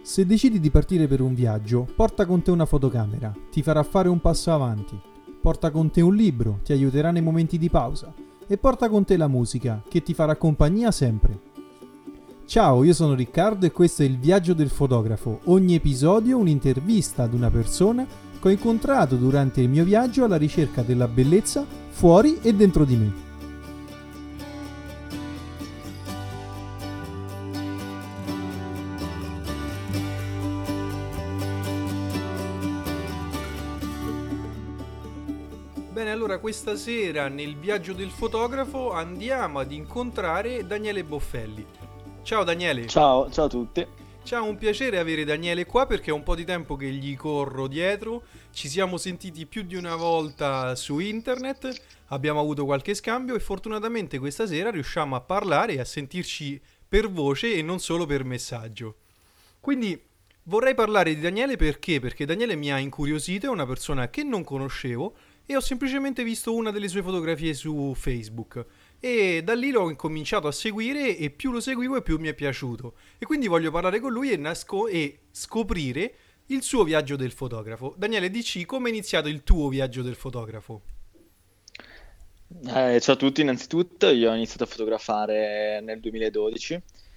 Se decidi di partire per un viaggio, porta con te una fotocamera, ti farà fare un passo avanti. Porta con te un libro, ti aiuterà nei momenti di pausa. E porta con te la musica, che ti farà compagnia sempre. Ciao, io sono Riccardo e questo è il Viaggio del Fotografo. Ogni episodio un'intervista ad una persona che ho incontrato durante il mio viaggio alla ricerca della bellezza fuori e dentro di me. Bene, allora questa sera nel Viaggio del Fotografo andiamo ad incontrare Daniele Boffelli. Ciao Daniele. Ciao a tutti. Ciao, un piacere avere Daniele qua perché è un po' di tempo che gli corro dietro. Ci siamo sentiti più di una volta su internet, abbiamo avuto qualche scambio e fortunatamente questa sera riusciamo a parlare e a sentirci per voce e non solo per messaggio. Quindi vorrei parlare di Daniele perché? Perché Daniele mi ha incuriosito, è una persona che non conoscevo e ho semplicemente visto una delle sue fotografie su Facebook. E da lì l'ho incominciato a seguire e più lo seguivo e più mi è piaciuto. E quindi voglio parlare con lui e scoprire il suo viaggio del fotografo. Daniele, dici come è iniziato il tuo viaggio del fotografo? Ciao a tutti, innanzitutto io ho iniziato a fotografare nel 2012.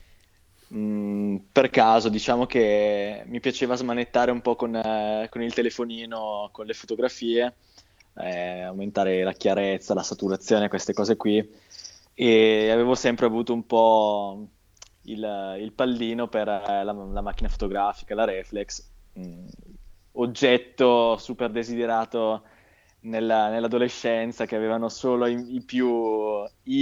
Per caso, diciamo che mi piaceva smanettare un po' con il telefonino, con le fotografie, aumentare la chiarezza, la saturazione, queste cose qui. E avevo sempre avuto un po' il pallino per la macchina fotografica, la reflex, oggetto super desiderato nell'adolescenza che avevano solo i più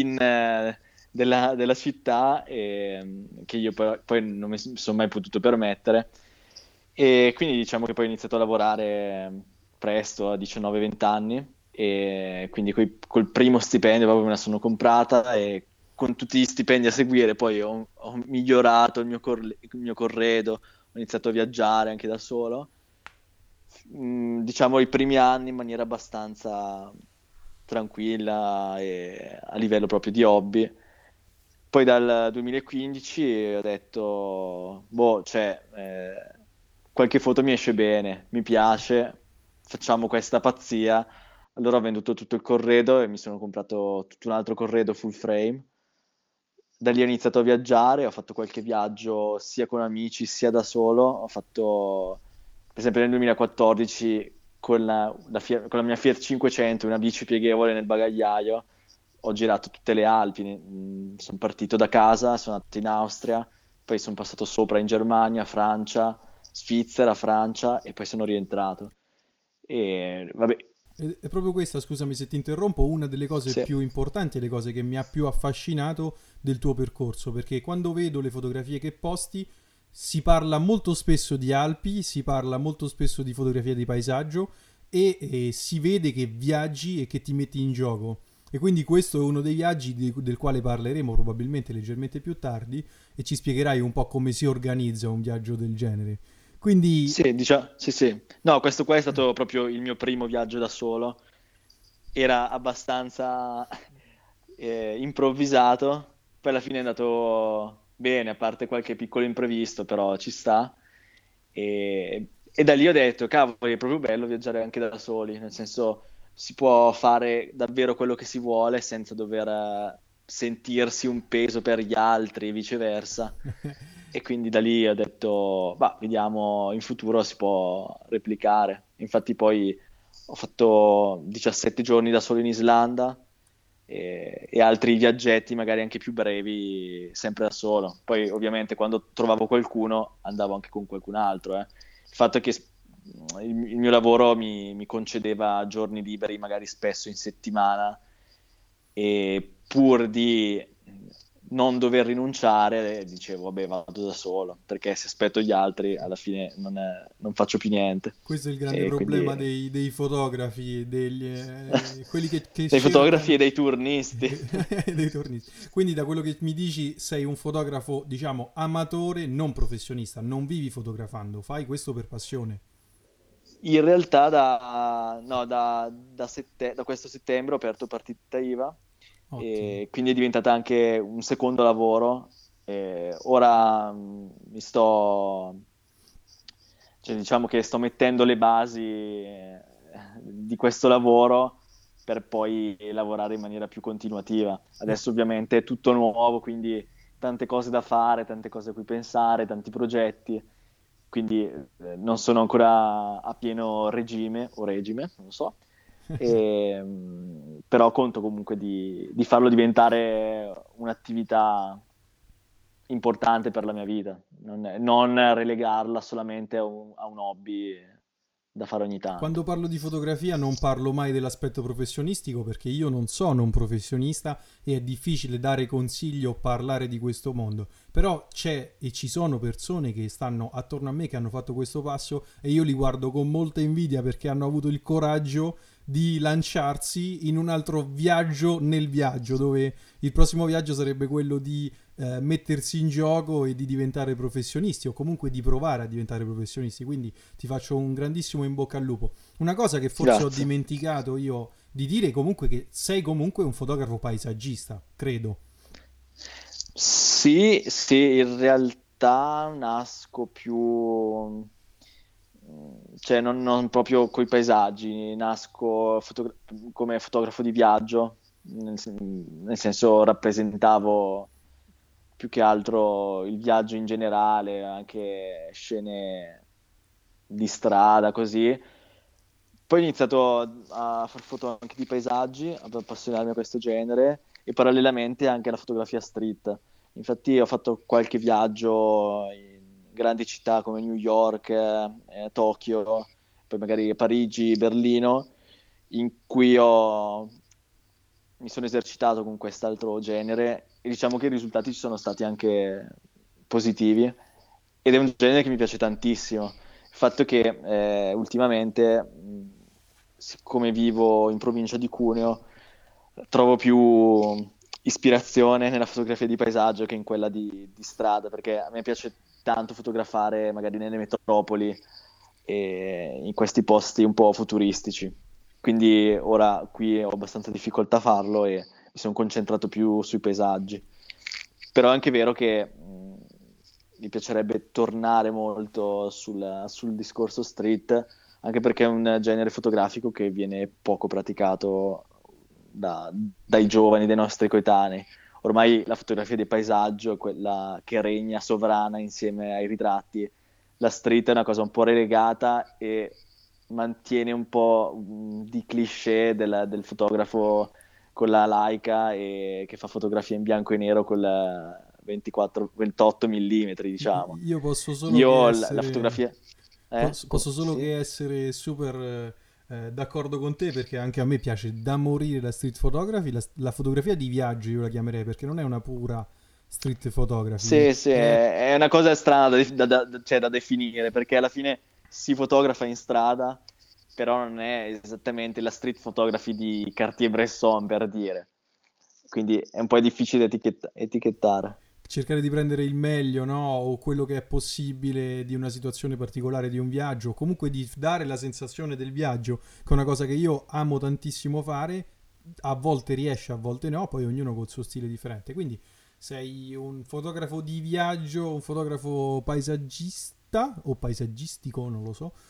della città e che io poi non mi sono mai potuto permettere. E quindi diciamo che poi ho iniziato a lavorare presto, a 19-20 anni, e quindi col primo stipendio proprio me la sono comprata e con tutti gli stipendi a seguire poi ho migliorato il mio corredo, ho iniziato a viaggiare anche da solo. Diciamo i primi anni in maniera abbastanza tranquilla e a livello proprio di hobby. Poi dal 2015 ho detto, boh, qualche foto mi esce bene, mi piace, facciamo questa pazzia. Allora ho venduto tutto il corredo e mi sono comprato tutto un altro corredo full frame. Da lì ho iniziato a viaggiare, ho fatto qualche viaggio sia con amici sia da solo. Ho fatto, per esempio nel 2014, con la mia Fiat 500, una bici pieghevole nel bagagliaio, ho girato tutte le Alpi. Sono partito da casa, sono andato in Austria, poi sono passato sopra in Germania, Francia, Svizzera, Francia e poi sono rientrato. E vabbè, È proprio questa, scusami se ti interrompo, una delle cose sì. più importanti e le cose che mi ha più affascinato del tuo percorso, perché quando vedo le fotografie che posti si parla molto spesso di Alpi, si parla molto spesso di fotografia di paesaggio e si vede che viaggi e che ti metti in gioco. E quindi questo è uno dei viaggi del quale parleremo probabilmente leggermente più tardi e ci spiegherai un po' come si organizza un viaggio del genere. Quindi, Sì, sì, sì. No, questo qua è stato proprio il mio primo viaggio da solo. Era abbastanza improvvisato, poi alla fine è andato bene, a parte qualche piccolo imprevisto, però ci sta. E da lì ho detto, cavolo, è proprio bello viaggiare anche da soli, nel senso si può fare davvero quello che si vuole senza dover sentirsi un peso per gli altri e viceversa. E quindi da lì ho detto, bah, vediamo, in futuro si può replicare. Infatti poi ho fatto 17 giorni da solo in Islanda e altri viaggetti magari anche più brevi, sempre da solo. Poi ovviamente quando trovavo qualcuno andavo anche con qualcun altro. Il fatto è che il mio lavoro mi concedeva giorni liberi magari spesso in settimana e pur di non dover rinunciare, dicevo, vabbè, vado da solo, perché se aspetto gli altri, alla fine non faccio più niente. questo è il grande E quindi problema dei fotografi, quelli che dei fotografi e cercano dei turnisti. dei tornisti. Quindi da quello che mi dici sei un fotografo, diciamo, amatore, non professionista, non vivi fotografando, fai questo per passione. In realtà no, da questo settembre ho aperto partita IVA Ottimo. e quindi è diventata anche un secondo lavoro. Ora mi sto Cioè, diciamo che sto mettendo le basi di questo lavoro per poi lavorare in maniera più continuativa. Eh, Adesso ovviamente è tutto nuovo, quindi tante cose da fare, tante cose a cui pensare, tanti progetti, quindi non sono ancora a pieno regime o regime, non lo so. Però conto comunque di farlo diventare un'attività importante per la mia vita, non relegarla solamente a un hobby da fare ogni tanto. Quando parlo di fotografia non parlo mai dell'aspetto professionistico perché io non sono un professionista e è difficile dare consigli o parlare di questo mondo. Però c'è e ci sono persone che stanno attorno a me che hanno fatto questo passo e io li guardo con molta invidia perché hanno avuto il coraggio di lanciarsi in un altro viaggio nel viaggio, dove il prossimo viaggio sarebbe quello di mettersi in gioco e di diventare professionisti o comunque di provare a diventare professionisti. Quindi ti faccio un grandissimo in bocca al lupo. Una cosa che forse ho Grazie. dimenticato io di dire è comunque che sei comunque un fotografo paesaggista, credo. Sì, sì, in realtà nasco più, cioè non proprio coi paesaggi, nasco come fotografo di viaggio, nel senso rappresentavo più che altro il viaggio in generale, anche scene di strada, così. Poi ho iniziato a far foto anche di paesaggi, ad appassionarmi a questo genere e parallelamente anche alla fotografia street. Infatti ho fatto qualche viaggio in grandi città come New York, Tokyo, poi magari Parigi, Berlino, in cui mi sono esercitato con quest'altro genere e diciamo che i risultati ci sono stati anche positivi ed è un genere che mi piace tantissimo. Il fatto che ultimamente, siccome vivo in provincia di Cuneo, trovo più ispirazione nella fotografia di paesaggio che in quella di strada, perché a me piace tanto fotografare magari nelle metropoli e in questi posti un po' futuristici. Quindi ora qui ho abbastanza difficoltà a farlo e mi sono concentrato più sui paesaggi. Però è anche vero che mi piacerebbe tornare molto sul discorso street, anche perché è un genere fotografico che viene poco praticato dai giovani, dai nostri coetanei. Ormai la fotografia di paesaggio è quella che regna sovrana insieme ai ritratti. La street è una cosa un po' relegata e mantiene un po' di cliché del fotografo con la Leica e che fa fotografia in bianco e nero con la 24, 28 mm, diciamo. Io posso solo che Io la essere fotografia... posso solo Sì? che essere super d'accordo con te perché anche a me piace da morire la street photography, la fotografia di viaggio io la chiamerei perché non è una pura street photography, Sì, sì, è è una cosa strana cioè, da definire, perché alla fine si fotografa in strada, però non è esattamente la street photography di Cartier-Bresson, per dire. Quindi è un po' difficile etichettare. cercare di prendere il meglio, no? O quello che è possibile di una situazione particolare di un viaggio, o comunque di dare la sensazione del viaggio, che è una cosa che io amo tantissimo fare. A volte riesce, a volte no, poi ognuno col suo stile differente. Quindi sei un fotografo di viaggio, un fotografo paesaggista o paesaggistico, non lo so.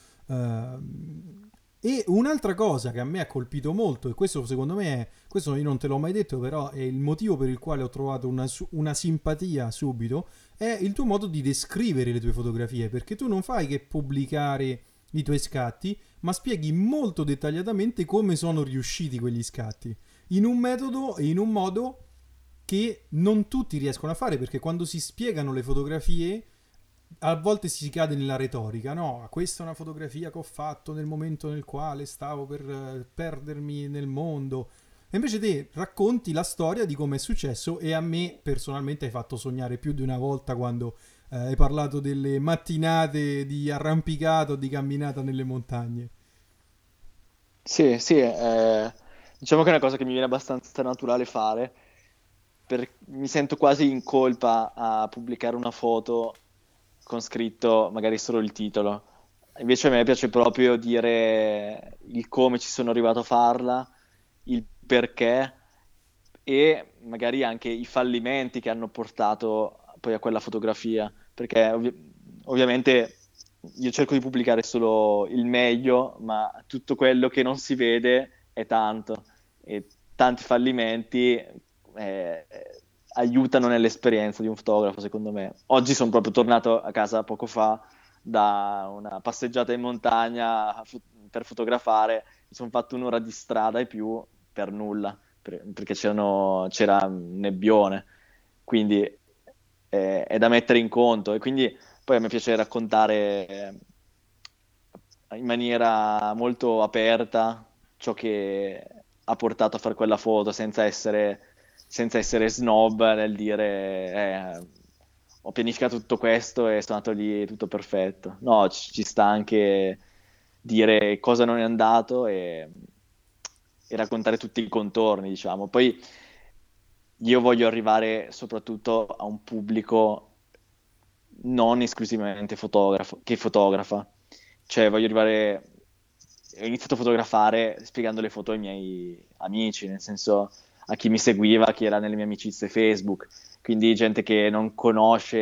E un'altra cosa che a me ha colpito molto, e questo secondo me è, questo io non te l'ho mai detto, però è il motivo per il quale ho trovato una simpatia subito, è il tuo modo di descrivere le tue fotografie, perché tu non fai che pubblicare i tuoi scatti, ma spieghi molto dettagliatamente come sono riusciti quegli scatti, in un metodo e in un modo che non tutti riescono a fare, perché quando si spiegano le fotografie a volte si cade nella retorica, no? Questa è una fotografia che ho fatto nel momento nel quale stavo per perdermi nel mondo. E invece te racconti la storia di come è successo e a me personalmente hai fatto sognare più di una volta quando hai parlato delle mattinate di arrampicato, di camminata nelle montagne. Sì, sì, diciamo che è una cosa che mi viene abbastanza naturale fare, mi sento quasi in colpa a pubblicare una foto con scritto magari solo il titolo. Invece a me piace proprio dire il come ci sono arrivato a farla, il perché e magari anche i fallimenti che hanno portato poi a quella fotografia, perché ovviamente io cerco di pubblicare solo il meglio, ma tutto quello che non si vede è tanto. E tanti fallimenti eh, aiutano nell'esperienza di un fotografo, secondo me. Oggi sono proprio tornato a casa poco fa da una passeggiata in montagna per fotografare. Mi sono fatto un'ora di strada e più per nulla, perché c'era nebbione. Quindi è da mettere in conto. E quindi poi a me piace raccontare in maniera molto aperta ciò che ha portato a fare quella foto senza essere snob nel dire ho pianificato tutto questo e sono andato lì tutto perfetto. No, ci sta anche dire cosa non è andato e raccontare tutti i contorni, diciamo. Poi io voglio arrivare soprattutto a un pubblico non esclusivamente che fotografa. Cioè, voglio arrivare. Ho iniziato a fotografare spiegando le foto ai miei amici, nel senso a chi mi seguiva, chi era nelle mie amicizie Facebook, quindi gente che non conosce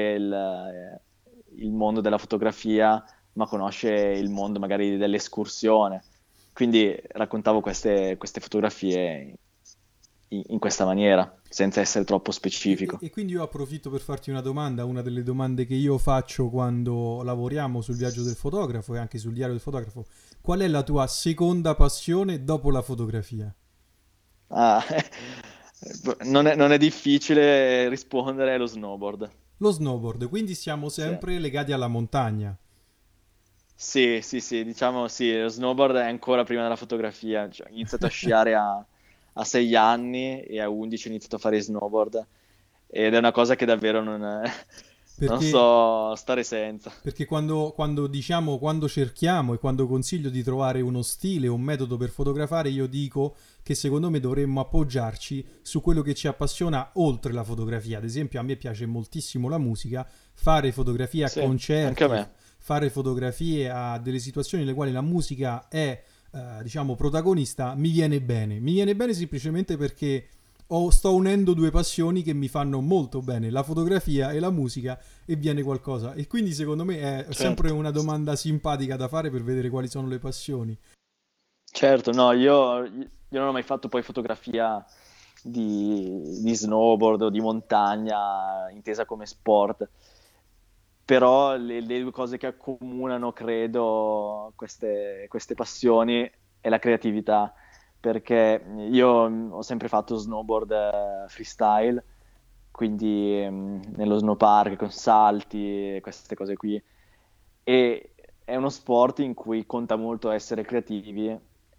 il mondo della fotografia, ma conosce il mondo magari dell'escursione. Quindi raccontavo queste fotografie in questa maniera, senza essere troppo specifico. E quindi io approfitto per farti una domanda, una delle domande che io faccio quando lavoriamo sul viaggio del fotografo e anche sul diario del fotografo. Qual è la tua seconda passione dopo la fotografia? Ah, non è difficile rispondere, è lo snowboard. Lo snowboard, quindi siamo Sì. sempre legati alla montagna. Sì, sì, sì, diciamo sì, lo snowboard è ancora prima della fotografia. Cioè, ho iniziato a sciare a 6 anni e a 11 ho iniziato a fare snowboard ed è una cosa che davvero non Perché so stare senza. Perché quando diciamo, quando cerchiamo e quando consiglio di trovare uno stile, un metodo per fotografare, io dico che secondo me dovremmo appoggiarci su quello che ci appassiona oltre la fotografia. Ad esempio, a me piace moltissimo la musica, fare fotografie a Sì, anche a concerti, me. fare fotografie a delle situazioni nelle quali la musica è, diciamo, protagonista, mi viene bene. Mi viene bene semplicemente perché sto unendo due passioni che mi fanno molto bene, la fotografia e la musica, e viene qualcosa. E quindi secondo me è sempre Certo. una domanda simpatica da fare per vedere quali sono le passioni. Certo, no, io non ho mai fatto poi fotografia di snowboard o di montagna intesa come sport, però le due cose che accomunano, credo, queste passioni è la creatività, perché io ho sempre fatto snowboard freestyle, quindi nello snowpark con salti e queste cose qui. E è uno sport in cui conta molto essere creativi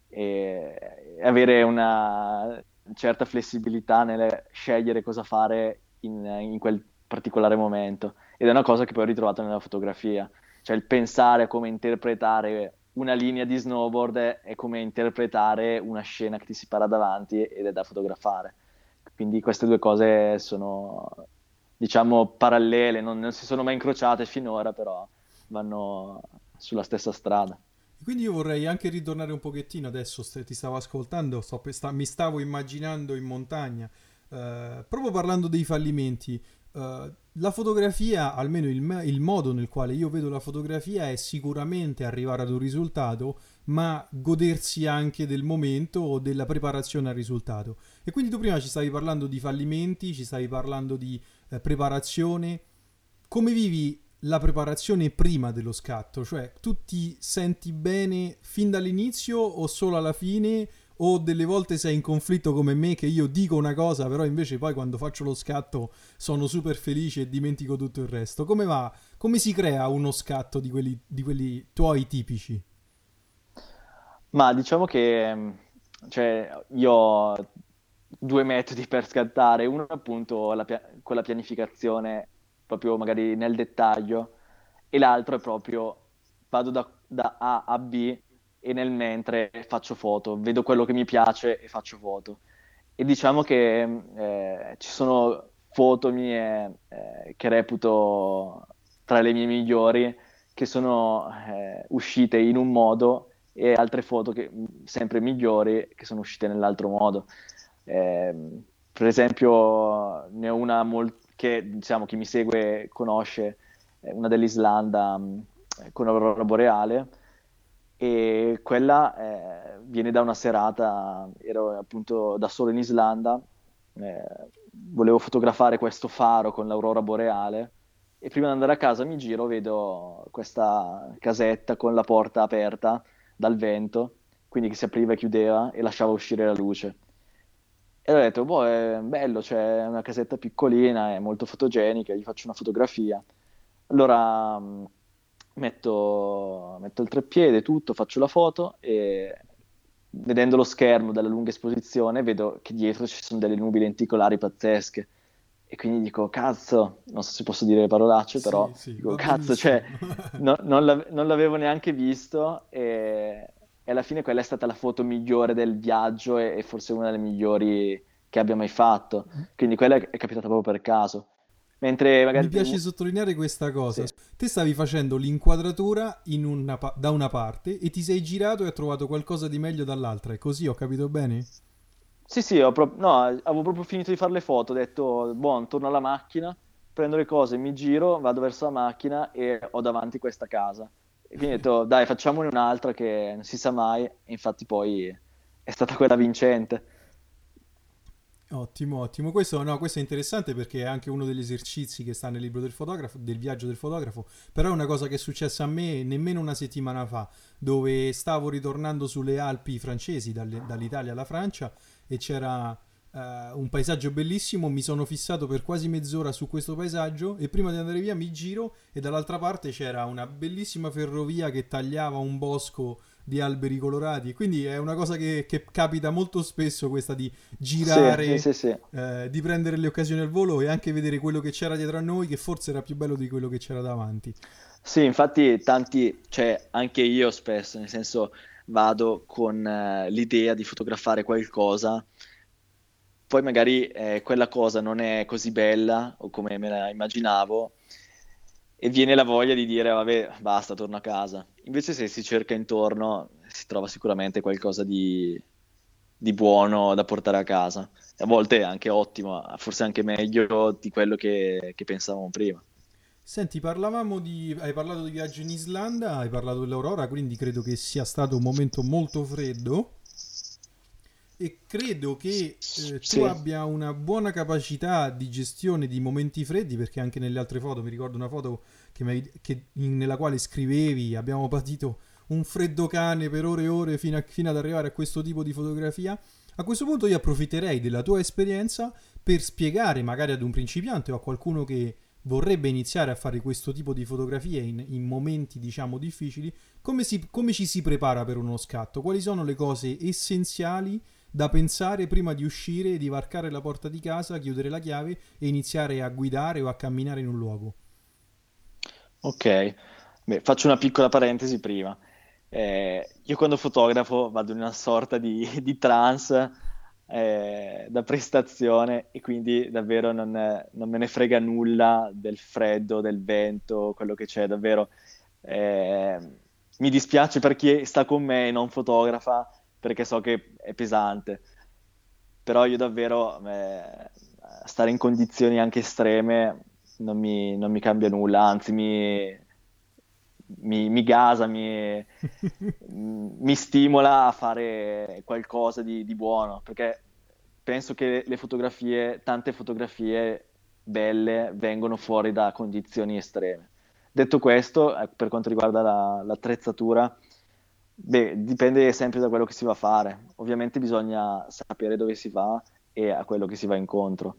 e avere una certa flessibilità nel scegliere cosa fare in quel particolare momento. Ed è una cosa che poi ho ritrovato nella fotografia, cioè il pensare a come interpretare una linea di snowboard è come interpretare una scena che ti si para davanti ed è da fotografare. Quindi queste due cose sono, diciamo, parallele, non si sono mai incrociate finora, però vanno sulla stessa strada. Quindi io vorrei anche ritornare un pochettino adesso, ti stavo ascoltando, mi stavo immaginando in montagna, proprio parlando dei fallimenti. La fotografia, almeno il modo nel quale io vedo la fotografia è sicuramente arrivare ad un risultato, ma godersi anche del momento o della preparazione al risultato. E quindi tu prima ci stavi parlando di fallimenti, ci stavi parlando di preparazione. Come vivi la preparazione prima dello scatto? Cioè, tu ti senti bene fin dall'inizio o solo alla fine? O delle volte sei in conflitto come me che io dico una cosa, però invece poi quando faccio lo scatto sono super felice e dimentico tutto il resto. Come va? Come si crea uno scatto di quelli tuoi tipici? Ma diciamo che cioè, io ho due metodi per scattare, uno appunto con la pianificazione proprio magari nel dettaglio e l'altro è proprio vado da A a B e nel mentre faccio foto, vedo quello che mi piace e faccio foto. E diciamo che ci sono foto mie che reputo tra le mie migliori, che sono uscite in un modo e altre foto sempre migliori che sono uscite nell'altro modo. Per esempio, ne ho una che diciamo chi mi segue conosce, una dell'Islanda, con l'aurora boreale, e quella viene da una serata, ero appunto da solo in Islanda, eh, volevo fotografare questo faro con l'aurora boreale e prima di andare a casa mi giro, vedo questa casetta con la porta aperta dal vento, quindi che si apriva e chiudeva e lasciava uscire la luce. E ho detto, boh, è bello, c'è una casetta piccolina, è molto fotogenica, gli faccio una fotografia. Allora metto il treppiede, tutto, faccio la foto e vedendo lo schermo dalla lunga esposizione vedo che dietro ci sono delle nubi lenticolari pazzesche. E quindi dico, cazzo, non so se posso dire le parolacce, però Sì, sì, dico, va cazzo, cioè, benissimo. non l'avevo neanche visto e alla fine quella è stata la foto migliore del viaggio e forse una delle migliori che abbia mai fatto. Quindi quella è capitata proprio per caso. Mentre Mi magari... piace sottolineare questa cosa. Sì. Te stavi facendo l'inquadratura da una parte e ti sei girato e hai trovato qualcosa di meglio dall'altra. È così, ho capito bene? Sì, sì, no, avevo proprio finito di fare le foto, ho detto, buon, torno alla macchina, prendo le cose, mi giro, vado verso la macchina e ho davanti questa casa. E quindi ho detto, dai, facciamone un'altra che non si sa mai, e infatti poi è stata quella vincente. Ottimo, ottimo. Questo, no, questo è interessante perché è anche uno degli esercizi che sta nel libro del fotografo, del viaggio del fotografo. Però è una cosa che è successa a me nemmeno una settimana fa, dove stavo ritornando sulle Alpi francesi, dall'Italia alla Francia, e c'era un paesaggio bellissimo. Mi sono fissato per quasi mezz'ora su questo paesaggio e prima di andare via mi giro e dall'altra parte c'era una bellissima ferrovia che tagliava un bosco di alberi colorati. Quindi è una cosa che capita molto spesso, questa di Sì, sì, girare, sì, sì. di prendere le occasioni al volo e anche vedere quello che c'era dietro a noi, che forse era più bello di quello che c'era davanti. Sì, infatti tanti, cioè anche io spesso, nel senso vado con l'idea di fotografare qualcosa, poi magari quella cosa non è così bella o come me la immaginavo e viene la voglia di dire vabbè, basta, torno a casa. Invece se si cerca intorno si trova sicuramente qualcosa di buono da portare a casa. A volte è anche ottimo, forse anche meglio di quello che pensavamo prima. Senti, hai parlato di viaggio in Islanda, hai parlato dell'aurora, quindi credo che sia stato un momento molto freddo e credo che tu Sì. abbia una buona capacità di gestione di momenti freddi, perché anche nelle altre foto, mi ricordo una foto nella quale scrivevi, abbiamo patito un freddo cane per ore e ore fino ad arrivare a questo tipo di fotografia. A questo punto io approfitterei della tua esperienza per spiegare magari ad un principiante o a qualcuno che vorrebbe iniziare a fare questo tipo di fotografie in momenti diciamo difficili, come ci si prepara per uno scatto, quali sono le cose essenziali da pensare prima di uscire, di varcare la porta di casa, chiudere la chiave e iniziare a guidare o a camminare in un luogo. Ok, beh, faccio una piccola parentesi prima. Io quando fotografo vado in una sorta di trance da prestazione e quindi davvero non me ne frega nulla del freddo, del vento, quello che c'è, davvero. Eh, Mi dispiace per chi sta con me e non fotografa perché so che è pesante, però io davvero stare in condizioni anche estreme non mi cambia nulla, anzi mi gasa, mi stimola a fare qualcosa di buono, perché penso che le fotografie, tante fotografie belle vengono fuori da condizioni estreme. Detto questo, per quanto riguarda l'attrezzatura, beh, dipende sempre da quello che si va a fare. Ovviamente bisogna sapere dove si va e a quello che si va incontro.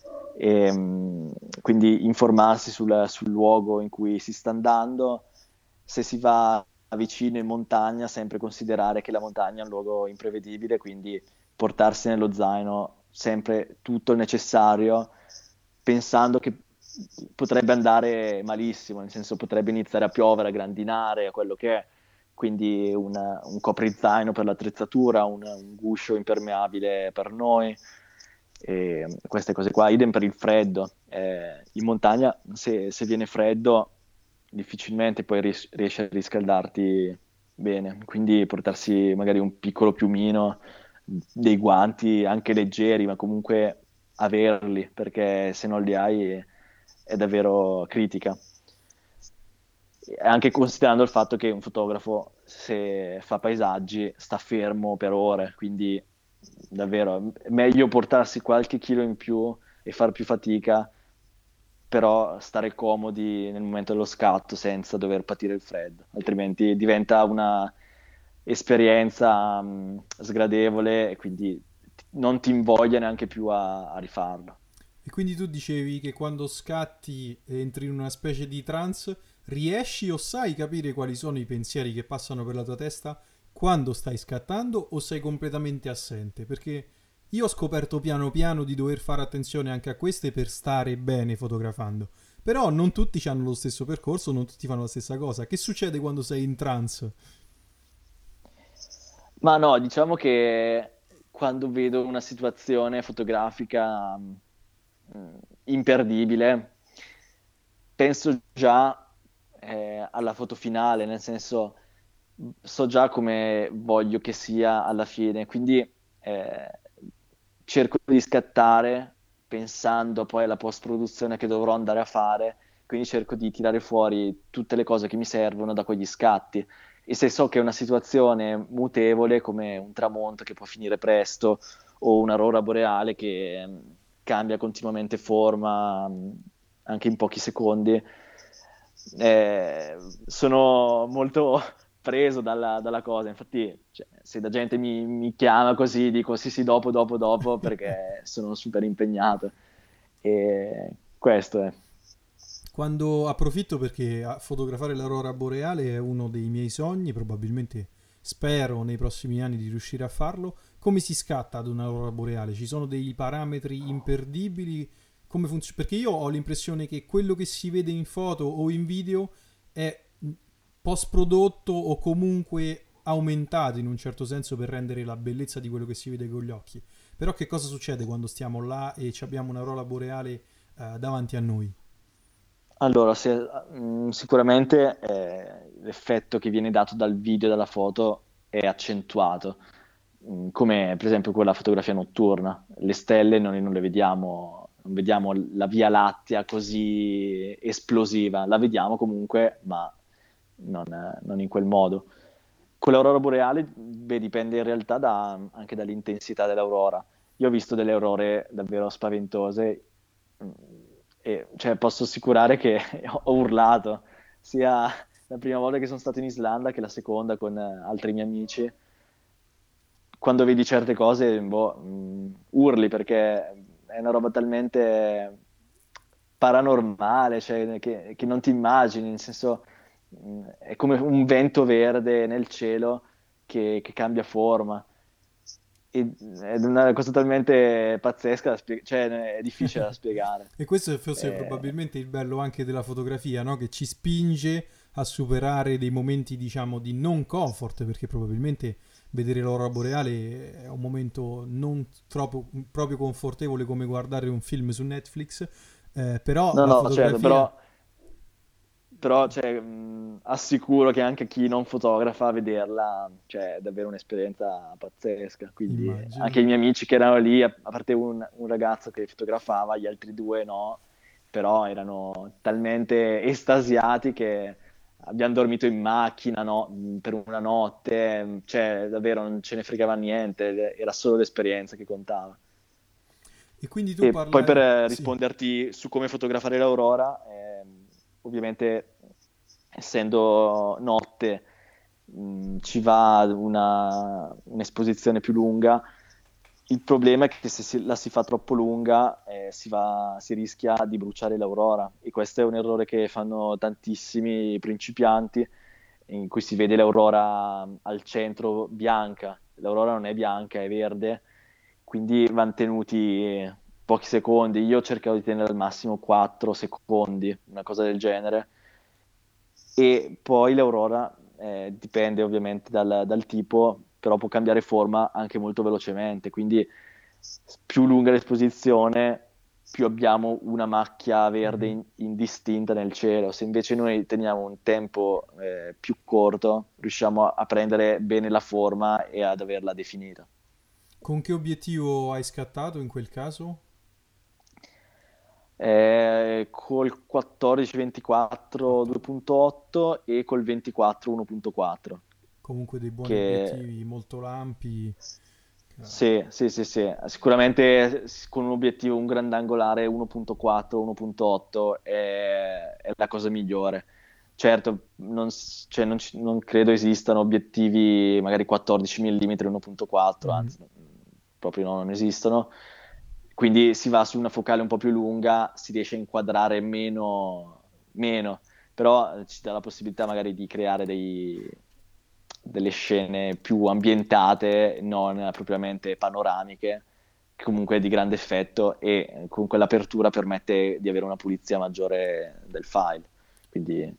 Quindi informarsi sul luogo in cui si sta andando. Se si va vicino in montagna, sempre considerare che la montagna è un luogo imprevedibile, quindi portarsi nello zaino sempre tutto il necessario, pensando che potrebbe andare malissimo, nel senso potrebbe iniziare a piovere, a grandinare, a quello che è, quindi un coprizaino per l'attrezzatura, un guscio impermeabile per noi, e queste cose qua, idem per il freddo. In montagna se viene freddo difficilmente poi riesci a riscaldarti bene, quindi portarsi magari un piccolo piumino, dei guanti anche leggeri, ma comunque averli, perché se non li hai è davvero critica. anche considerando il fatto che un fotografo, se fa paesaggi, sta fermo per ore, quindi davvero è meglio portarsi qualche chilo in più e far più fatica, però stare comodi nel momento dello scatto senza dover patire il freddo, altrimenti diventa una esperienza sgradevole e quindi non ti invoglia neanche più a rifarlo. E quindi tu dicevi che quando scatti e entri in una specie di trance, riesci o sai capire quali sono i pensieri che passano per la tua testa quando stai scattando o sei completamente assente? Perché io ho scoperto piano piano di dover fare attenzione anche a queste per stare bene fotografando. Però non tutti hanno lo stesso percorso, non tutti fanno la stessa cosa. Che succede quando sei in trance? Ma no, diciamo che quando vedo una situazione fotografica imperdibile, penso già alla foto finale, nel senso so già come voglio che sia alla fine, quindi eh, cerco di scattare pensando poi alla post-produzione che dovrò andare a fare, quindi cerco di tirare fuori tutte le cose che mi servono da quegli scatti. E se so che è una situazione mutevole, come un tramonto che può finire presto, o un'aurora boreale che cambia continuamente forma anche in pochi secondi, sono molto preso dalla cosa. Infatti, cioè, se la gente mi chiama così, dico sì, sì, dopo, dopo, dopo, perché sono super impegnato. E questo è. Quando approfitto perché fotografare l'aurora boreale è uno dei miei sogni, probabilmente spero nei prossimi anni di riuscire a farlo. Come si scatta ad un'aurora boreale? Ci sono dei parametri imperdibili? Come perché io ho l'impressione che quello che si vede in foto o in video è post prodotto o comunque aumentato in un certo senso per rendere la bellezza di quello che si vede con gli occhi. Però che cosa succede quando stiamo là e abbiamo un'aurora boreale davanti a noi? Allora, sicuramente l'effetto che viene dato dal video e dalla foto è accentuato, come per esempio quella fotografia notturna. Le stelle noi non le vediamo, non vediamo la Via Lattea così esplosiva, la vediamo comunque, ma non in quel modo. Con l'aurora boreale, beh, dipende in realtà anche dall'intensità dell'aurora. Io ho visto delle aurore davvero spaventose, mm, e cioè, posso assicurare che ho urlato sia la prima volta che sono stato in Islanda che la seconda con altri miei amici. Quando vedi certe cose, boh, urli perché è una roba talmente paranormale, cioè, che non ti immagini, nel senso, è come un vento verde nel cielo che cambia forma. È una cosa talmente pazzesca, cioè è difficile da spiegare. E questo è forse Eh, probabilmente il bello anche della fotografia, no? Che ci spinge a superare dei momenti, diciamo, di non comfort, perché probabilmente vedere l'aurora boreale è un momento non troppo, proprio confortevole come guardare un film su Netflix, però no, la no, certo, fotografia. però cioè, assicuro che anche chi non fotografa a vederla, cioè, è davvero un'esperienza pazzesca. Quindi anche Immagino. i miei amici che erano lì, a parte un ragazzo che fotografava, gli altri due no, però erano talmente estasiati che abbiamo dormito in macchina, no, per una notte, cioè davvero non ce ne fregava niente, era solo l'esperienza che contava. E quindi tu E poi per parlare. Sì. risponderti su come fotografare l'aurora, ovviamente essendo notte ci va un'esposizione più lunga. Il problema è che se la si fa troppo lunga si rischia di bruciare l'aurora e questo è un errore che fanno tantissimi principianti in cui si vede l'aurora al centro bianca. L'aurora non è bianca, è verde, quindi vanno tenuti pochi secondi. Io cercavo di tenere al massimo 4 secondi, una cosa del genere. E poi l'aurora dipende ovviamente dal tipo, però può cambiare forma anche molto velocemente. Quindi più lunga l'esposizione, più abbiamo una macchia verde Mhm. indistinta nel cielo. Se invece noi teniamo un tempo più corto, riusciamo a prendere bene la forma e ad averla definita. Con che obiettivo hai scattato in quel caso? Col 14-24 2.8 e col 24 1.4, Comunque dei buoni che obiettivi molto lampi. sì, sì, sì, sì. Sicuramente con un obiettivo, un grandangolare 1.4, 1.8 è la cosa migliore. Certo, cioè, non credo esistano obiettivi magari 14 mm 1.4, Mhm. anzi, proprio no, non esistono. Quindi si va su una focale un po' più lunga, si riesce a inquadrare meno, però ci dà la possibilità magari di creare delle scene più ambientate, non propriamente panoramiche, che comunque è di grande effetto e comunque l'apertura permette di avere una pulizia maggiore del file. Quindi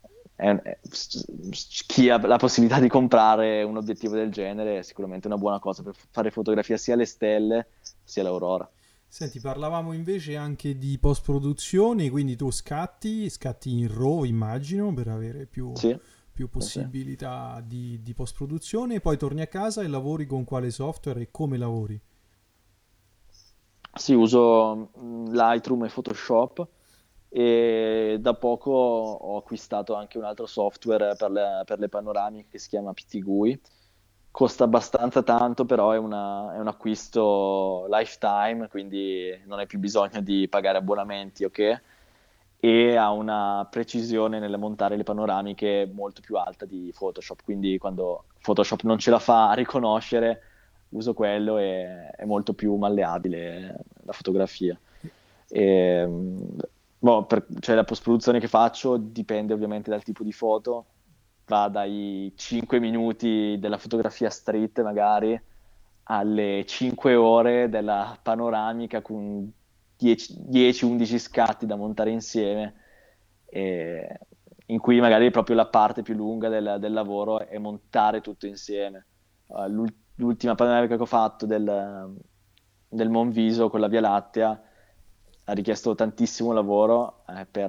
chi ha la possibilità di comprare un obiettivo del genere è sicuramente una buona cosa per fare fotografia sia alle stelle sia all'aurora. Senti, parlavamo invece anche di post-produzione, quindi tu scatti in RAW, immagino, per avere Sì, più sì, sì. possibilità di post-produzione, e poi torni a casa e lavori con quale software e come lavori? Sì, uso Lightroom e Photoshop e da poco ho acquistato anche un altro software per le panoramiche che si chiama PTGui. Costa abbastanza tanto, però è un acquisto lifetime, quindi non hai più bisogno di pagare abbonamenti, ok? E ha una precisione nel montare le panoramiche molto più alta di Photoshop, quindi quando Photoshop non ce la fa a riconoscere, uso quello e è molto più malleabile la fotografia. E, cioè, la post-produzione che faccio dipende ovviamente dal tipo di foto, va dai 5 minuti della fotografia street magari alle 5 ore della panoramica con 10-11 scatti da montare insieme, e in cui magari proprio la parte più lunga del lavoro è montare tutto insieme. L'ultima panoramica che ho fatto del Monviso con la Via Lattea ha richiesto tantissimo lavoro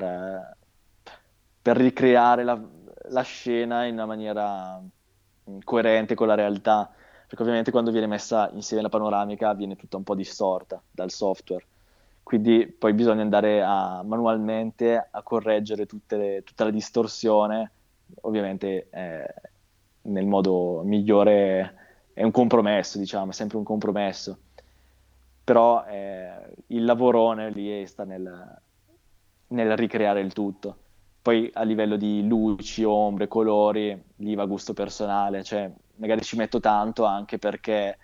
per ricreare la scena in una maniera coerente con la realtà, perché ovviamente quando viene messa insieme la panoramica viene tutta un po' distorta dal software. Quindi poi bisogna andare manualmente a correggere tutta la distorsione, ovviamente nel modo migliore, è un compromesso, diciamo, è sempre un compromesso. Però il lavorone lì sta nel ricreare il tutto. Poi a livello di luci, ombre, colori, lì va a gusto personale, cioè magari ci metto tanto anche perché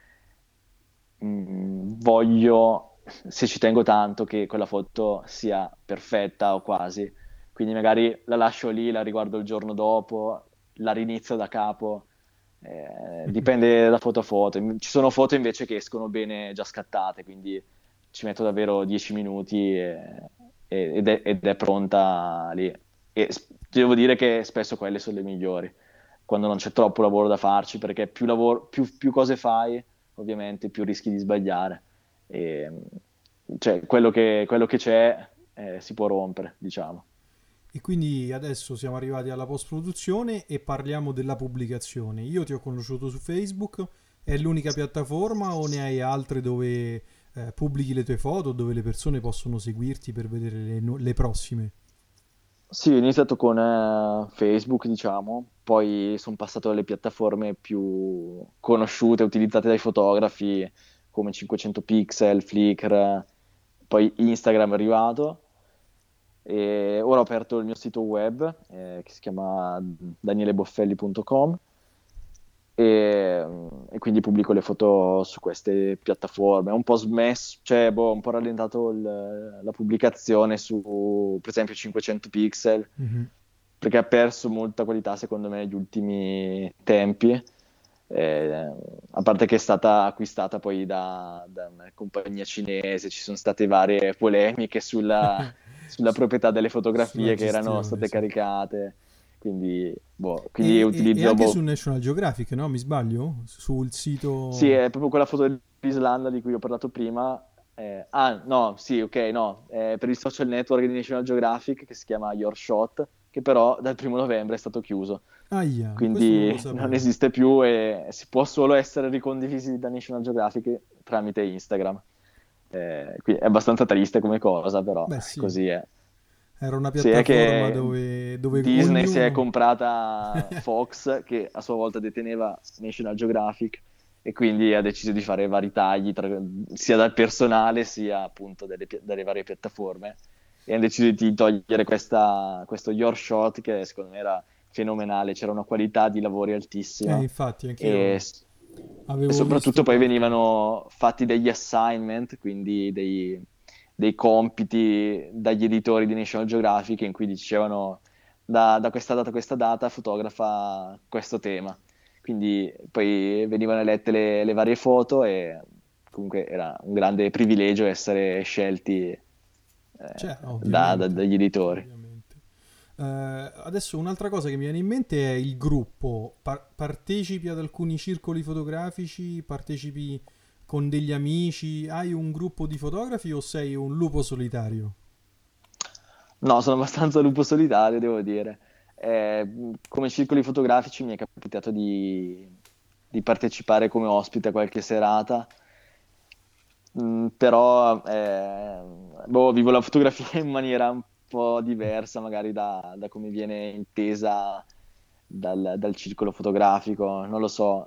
voglio, se ci tengo tanto, che quella foto sia perfetta o quasi. Quindi magari la lascio lì, la riguardo il giorno dopo, la rinizio da capo. Dipende da foto a foto. Ci sono foto invece che escono bene già scattate, quindi ci metto davvero 10 minuti ed è pronta lì. E devo dire che spesso quelle sono le migliori, quando non c'è troppo lavoro da farci, perché più cose fai, ovviamente, più rischi di sbagliare. E, cioè, quello che c'è si può rompere, diciamo. E quindi adesso siamo arrivati alla post-produzione e parliamo della pubblicazione. Io ti ho conosciuto su Facebook, è l'unica piattaforma o ne hai altre dove pubblichi le tue foto, dove le persone possono seguirti per vedere le prossime? Sì, ho iniziato con Facebook, diciamo, poi sono passato alle piattaforme più conosciute, utilizzate dai fotografi, come 500 pixel, Flickr, poi Instagram è arrivato, e ora ho aperto il mio sito web, che si chiama danieleboffelli.com, e quindi pubblico le foto su queste piattaforme. È un po' smesso, cioè, un po' rallentato la pubblicazione su, per esempio, 500 pixel, Mhm. perché ha perso molta qualità, secondo me, negli ultimi tempi. A parte che è stata acquistata poi da una compagnia cinese, ci sono state varie polemiche sulla proprietà delle Sulla fotografie che erano gestione, state sì. caricate. Quindi E utilizzo anche su National Geographic, no? Mi sbaglio? Sul sì, sito... è proprio quella foto dell'Islanda di cui ho parlato prima. No, sì, ok, no. È per il social network di National Geographic che si chiama Your Shot, che però dal 1° novembre è stato chiuso. Ahia, questo non Quindi lo non sapevo. esiste più e si può solo essere ricondivisi da National Geographic tramite Instagram. Quindi è abbastanza triste come cosa, però Beh, sì, così è. era una Sì, è piattaforma che dove Disney si è ognuno... comprata Fox, che a sua volta deteneva National Geographic, e quindi ha deciso di fare vari tagli sia dal personale sia appunto dalle varie piattaforme. E hanno deciso di togliere questo Your Shot, che secondo me era fenomenale, c'era una qualità di lavori altissima, Infatti, e, anch'io e avevo soprattutto visto poi qualcosa. venivano fatti degli assignment, quindi dei compiti dagli editori di National Geographic, in cui dicevano da questa data a questa data fotografa questo tema. Quindi poi venivano elette le varie foto, e comunque era un grande privilegio essere scelti Cioè, ovviamente, dagli editori. ovviamente. Adesso un'altra cosa che mi viene in mente è il gruppo. Partecipi ad alcuni circoli fotografici? Partecipi con degli amici? Hai un gruppo di fotografi o sei un lupo solitario? No, sono abbastanza lupo solitario, devo dire. Come circoli fotografici mi è capitato di partecipare come ospite a qualche serata. Però vivo la fotografia in maniera un po' diversa, magari da come viene intesa dal circolo fotografico, non lo so.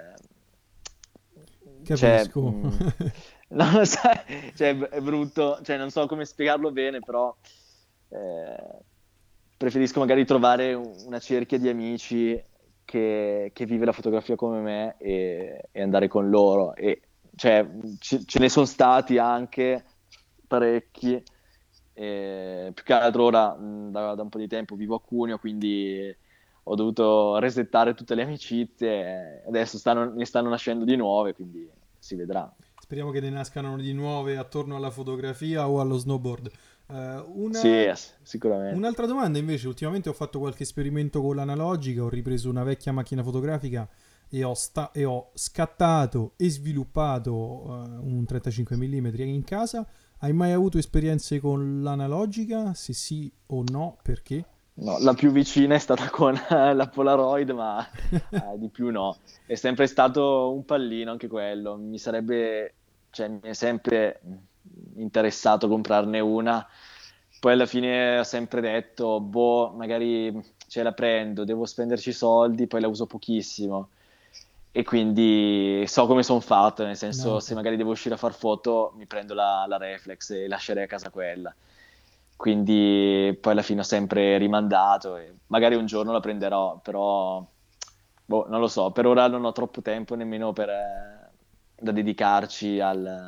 Cioè, Capisco. non lo so, cioè, è brutto, cioè, non so come spiegarlo bene, però eh, preferisco magari trovare una cerchia di amici che vive la fotografia come me, e andare con loro. E, cioè, ce ne sono stati anche parecchi. Più che altro ora, da un po' di tempo vivo a Cuneo, quindi ho dovuto resettare tutte le amicizie, e adesso ne stanno nascendo di nuove, quindi si vedrà. Speriamo che ne nascano di nuove attorno alla fotografia o allo snowboard. Sì, sicuramente. Un'altra domanda invece, ultimamente ho fatto qualche esperimento con l'analogica, ho ripreso una vecchia macchina fotografica e ho scattato e sviluppato un 35 mm in casa. Hai mai avuto esperienze con l'analogica? Se sì o no, perché? No, la più vicina è stata con la Polaroid, ma di più no. È sempre stato un pallino anche quello. Cioè, mi è sempre interessato comprarne una. Poi alla fine ho sempre detto, boh, magari ce la prendo, devo spenderci soldi, poi la uso pochissimo. E quindi so come sono fatto, nel No, senso, ok. se magari devo uscire a far foto, mi prendo la reflex e lascerei a casa quella. Quindi poi alla fine ho sempre rimandato, e magari un giorno la prenderò, però boh, non lo so, per ora non ho troppo tempo nemmeno da dedicarci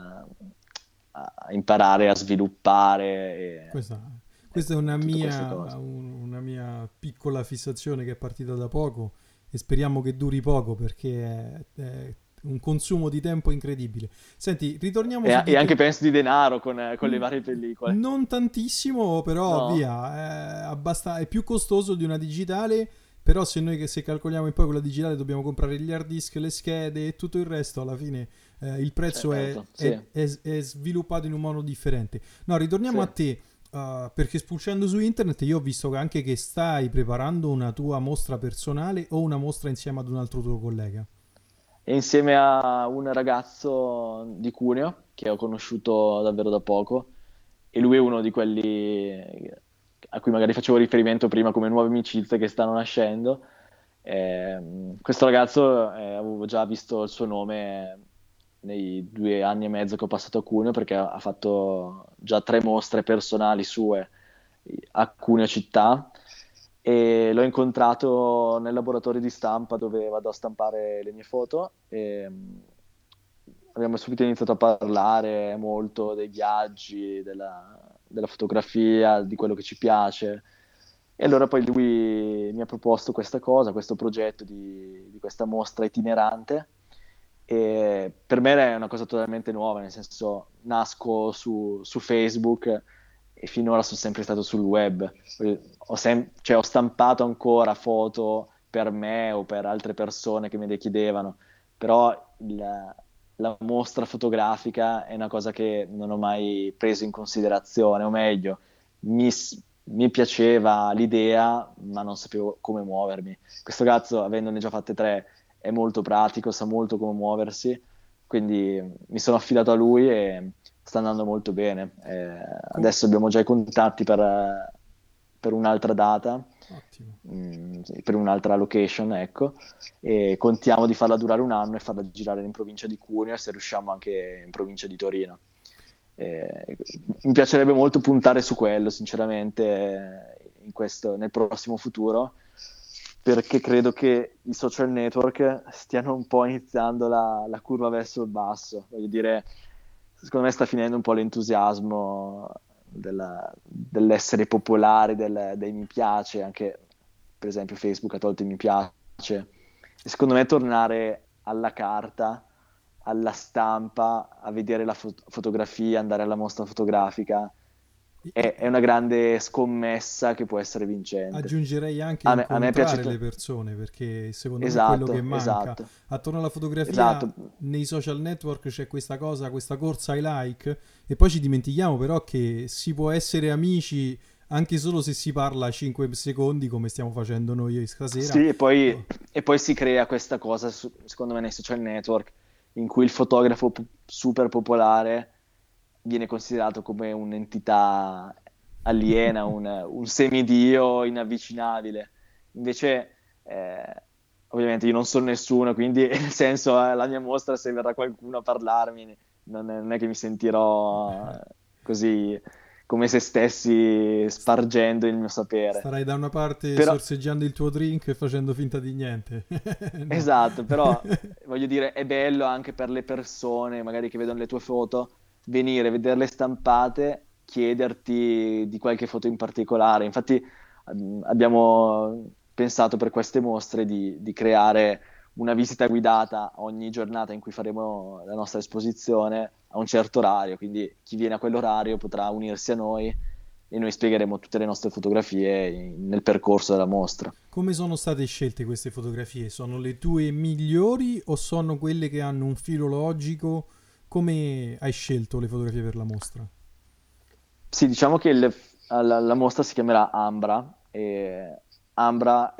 a imparare a sviluppare Questa, questa è tutte queste cose. una mia piccola fissazione che è partita da poco e speriamo che duri poco perché è un consumo di tempo incredibile. Senti, ritorniamo su E di anche te. penso di denaro con le Mm, varie pellicole. Non tantissimo, però No? via, è più costoso di una digitale, però se calcoliamo in poi con la digitale dobbiamo comprare gli hard disk, le schede e tutto il resto, alla fine il prezzo Certo, sì, è sviluppato in un modo differente. No, ritorniamo sì. a te, perché spulciando su internet io ho visto anche che stai preparando una tua mostra personale o una mostra insieme ad un altro tuo collega. E insieme a un ragazzo di Cuneo che ho conosciuto davvero da poco, e lui è uno di quelli a cui magari facevo riferimento prima come nuove amicizie che stanno nascendo. Questo ragazzo, avevo già visto il suo nome nei 2 anni e mezzo che ho passato a Cuneo, perché ha fatto già 3 mostre personali sue a Cuneo città, e l'ho incontrato nel laboratorio di stampa dove vado a stampare le mie foto, e abbiamo subito iniziato a parlare molto dei viaggi, della fotografia, di quello che ci piace. E allora poi lui mi ha proposto questa cosa, questo progetto di questa mostra itinerante, e per me è una cosa totalmente nuova, nel senso, nasco su Facebook, e finora sono sempre stato sul web. Cioè, ho stampato ancora foto per me o per altre persone che me le chiedevano, però la mostra fotografica è una cosa che non ho mai preso in considerazione, o meglio, mi piaceva l'idea, ma non sapevo come muovermi. Questo ragazzo, avendone già fatte 3, è molto pratico, sa molto come muoversi, quindi mi sono affidato a lui, e sta andando molto bene. Adesso abbiamo già i contatti per un'altra data, Ottimo. per un'altra location, ecco, e contiamo di farla durare un anno e farla girare in provincia di Cuneo e se riusciamo anche in provincia di Torino. Mi piacerebbe molto puntare su quello, sinceramente, nel prossimo futuro, perché credo che i social network stiano un po' iniziando la curva verso il basso. Voglio dire, secondo me sta finendo un po' l'entusiasmo dell'essere popolari, dei mi piace, anche per esempio Facebook ha tolto i mi piace. E secondo me tornare alla carta, alla stampa, a vedere la fotografia, andare alla mostra fotografica, è una grande scommessa che può essere vincente. Aggiungerei anche A me piace incontrare le persone, perché secondo me è quello che esatto, manca. esatto, Attorno alla fotografia, esatto. nei social network c'è questa cosa, questa corsa ai like, e poi ci dimentichiamo però che si può essere amici anche solo se si parla 5 secondi, come stiamo facendo noi stasera. Sì, Oh, e poi si crea questa cosa, secondo me, nei social network, in cui il fotografo super popolare viene considerato come un'entità aliena, un semidio inavvicinabile. Invece, ovviamente, io non sono nessuno, quindi, nel senso, la mia mostra, se verrà qualcuno a parlarmi, non è che mi sentirò così come se stessi spargendo il mio sapere. starai da una parte Però, sorseggiando il tuo drink e facendo finta di niente. No. esatto, però voglio dire, è bello anche per le persone, magari che vedono le tue foto, venire, vederle stampate, chiederti di qualche foto in particolare. Infatti, abbiamo pensato per queste mostre di creare una visita guidata ogni giornata in cui faremo la nostra esposizione a un certo orario, quindi chi viene a quell'orario potrà unirsi a noi e noi spiegheremo tutte le nostre fotografie nel percorso della mostra. Come sono state scelte queste fotografie? Sono le tue migliori o sono quelle che hanno un filo logico? Come hai scelto le fotografie per la mostra? Sì, diciamo che la mostra si chiamerà Ambra, e Ambra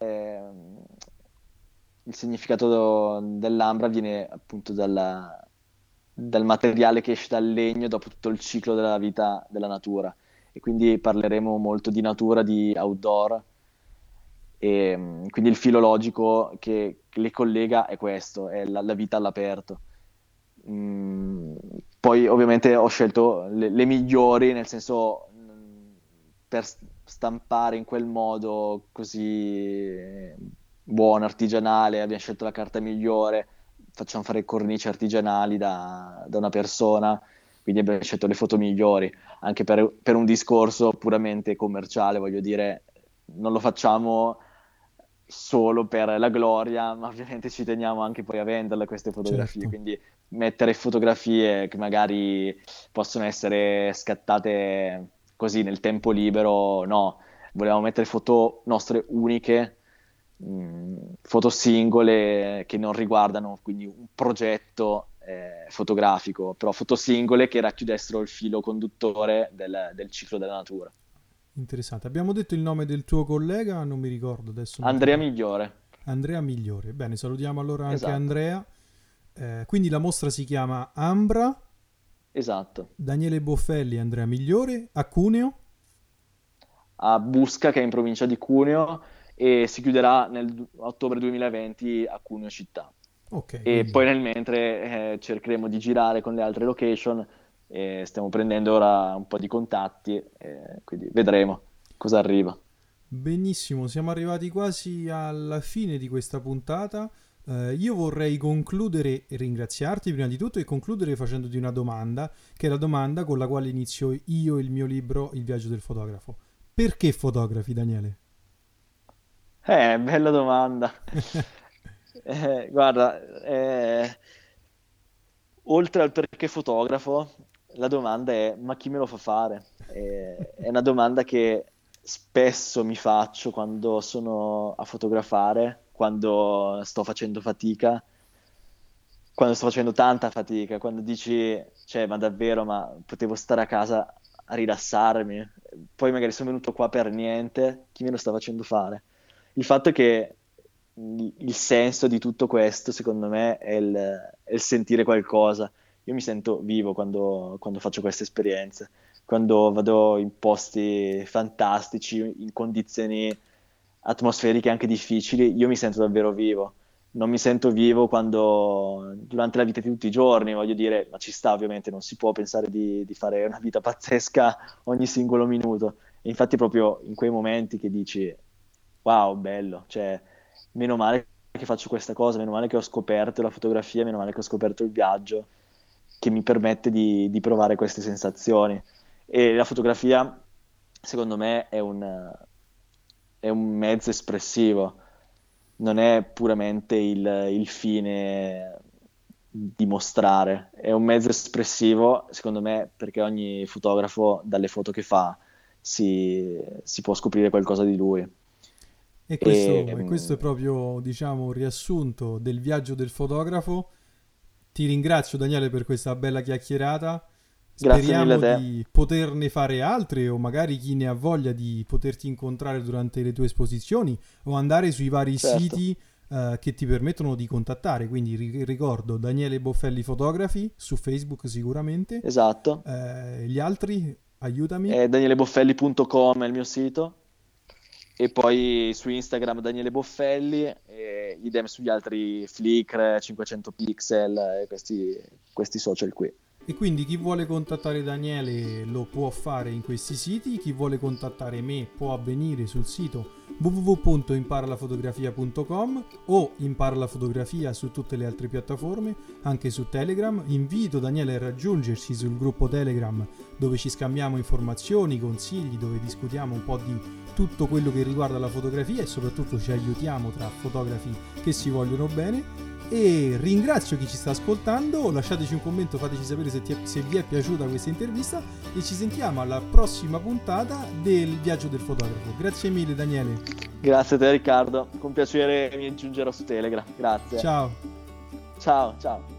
il significato dell'ambra viene appunto dal materiale che esce dal legno dopo tutto il ciclo della vita della natura. E quindi parleremo molto di natura, di outdoor, e quindi il filo logico che le collega è questo, è la vita all'aperto. Mm, Poi ovviamente ho scelto le migliori, nel senso per stampare in quel modo così buono, artigianale, abbiamo scelto la carta migliore, facciamo fare cornici artigianali da una persona, quindi abbiamo scelto le foto migliori, anche per un discorso puramente commerciale, voglio dire, non lo facciamo solo per la gloria, ma ovviamente ci teniamo anche poi a venderle queste fotografie, Certo. quindi mettere fotografie che magari possono essere scattate così nel tempo libero, no, volevamo mettere foto nostre uniche, foto singole che non riguardano quindi un progetto fotografico, però foto singole che racchiudessero il filo conduttore del ciclo della natura. Interessante. Abbiamo detto il nome del tuo collega, non mi ricordo adesso mentre Andrea parlo. Migliore, Andrea Migliore. Bene, salutiamo allora anche esatto, Andrea. Quindi la mostra si chiama Ambra, esatto. Daniele Boffelli e Andrea Migliore a Cuneo. A Busca, che è in provincia di Cuneo, e si chiuderà nel ottobre 2020 a Cuneo città. Ok, E poi quindi nel mentre cercheremo di girare con le altre location, e stiamo prendendo ora un po' di contatti, quindi vedremo cosa arriva. benissimo, siamo arrivati quasi alla fine di questa puntata. Io vorrei concludere e ringraziarti prima di tutto e concludere facendoti una domanda, che è la domanda con la quale inizio io il mio libro Il viaggio del fotografo. Perché fotografi, Daniele? Bella domanda. Guarda, oltre al perché fotografo, la domanda è: ma chi me lo fa fare? È una domanda che spesso mi faccio quando sono a fotografare, quando sto facendo fatica, quando sto facendo tanta fatica, quando dici, cioè, ma davvero, ma potevo stare a casa a rilassarmi, poi magari sono venuto qua per niente, chi me lo sta facendo fare? Il fatto è che il senso di tutto questo, secondo me, è il sentire qualcosa, io mi sento vivo quando faccio queste esperienze, quando vado in posti fantastici, in condizioni atmosferiche anche difficili, io mi sento davvero vivo. Non mi sento vivo quando durante la vita di tutti i giorni, voglio dire, ma ci sta ovviamente, non si può pensare di fare una vita pazzesca ogni singolo minuto. E infatti è proprio in quei momenti che dici, wow, bello, cioè, meno male che faccio questa cosa, meno male che ho scoperto la fotografia, meno male che ho scoperto il viaggio, che mi permette di provare queste sensazioni. E la fotografia, secondo me, è un mezzo espressivo, non è puramente il fine di mostrare, è un mezzo espressivo, secondo me, perché ogni fotografo, dalle foto che fa, si può scoprire qualcosa di lui. E questo è proprio, diciamo, un riassunto del viaggio del fotografo. Ti ringrazio Daniele per questa bella chiacchierata. Grazie mille a Speriamo te. di poterne fare altre o magari chi ne ha voglia di poterti incontrare durante le tue esposizioni o andare sui vari Certo, siti che ti permettono di contattare. Quindi ricordo Daniele Boffelli Fotografi su Facebook sicuramente. esatto. Gli altri, aiutami. È danieleboffelli.com è il mio sito. E poi su Instagram Daniele Boffelli, e idem sugli altri Flickr, 500 pixel, e questi social qui. E quindi chi vuole contattare Daniele lo può fare in questi siti, chi vuole contattare me può avvenire sul sito www.imparalafotografia.com o Impara la fotografia su tutte le altre piattaforme, anche su Telegram. Invito Daniele a raggiungerci sul gruppo Telegram dove ci scambiamo informazioni, consigli, dove discutiamo un po' di tutto quello che riguarda la fotografia e soprattutto ci aiutiamo tra fotografi che si vogliono bene. E ringrazio chi ci sta ascoltando, lasciateci un commento, fateci sapere se vi è piaciuta questa intervista e ci sentiamo alla prossima puntata del viaggio del fotografo. Grazie mille Daniele, Grazie a te Riccardo, con piacere mi aggiungerò su Telegram. Grazie. ciao. Ciao, ciao.